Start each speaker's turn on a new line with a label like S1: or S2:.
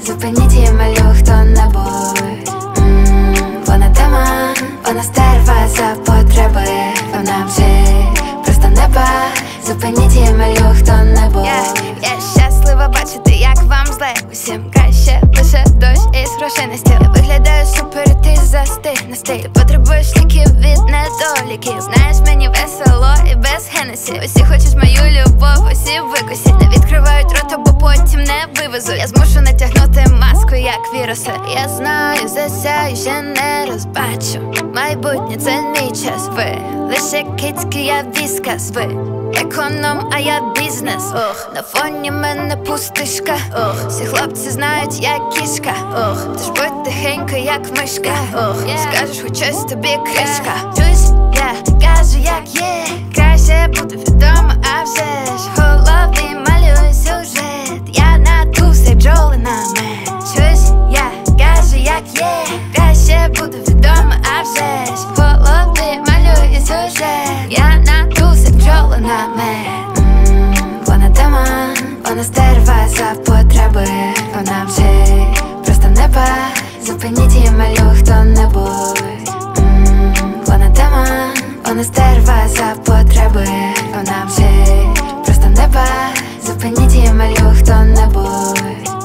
S1: зупиніть її, малю хто-небудь. Вона дама, вона стерва за потреби. Вона вчить просто неба, зупиніть її, малю хто-небудь.
S2: Я щаслива бачити, як вам зле. Усім краще, лише дощ із грошей на стіл. Я виглядаю супер, і ти застиг на стиль. Ти потребуєш ліків від недоліків. Знаєш, мені весело і без Хеннесі. Усі хочуть мою любов, усі викосять. Не відкривають рота, бо потім не вивезуть. Я змушу натягнути маску, як віруси. Я знаю, засяю, ще не розбачу. Майбутнє, це мій час. Ви лише кицьки, я віскас. Ви економ, а я бізнес. На фоні мене пустишка. Всі хлопці знають, я кішка. Тож будь тихенько, як мишка. Скажеш хоч щось, тобі кришка. Чусь, я кажу, як є. Краще бути відома, а вже ж. В голові малюю сюжет. Я надувся бджолинами. Чусь, я кажу, як є. Краще бути відома, а вже ж. В голові малюю сюжет. Я надувся бджолинами. Вона дама, вона стерва за потреби. Вона вчить просто неба, зупиніть її, малю хто-небудь. Вона дама, вона стерва за потреби. Вона вчить просто неба, зупиніть її, малю хто-небудь.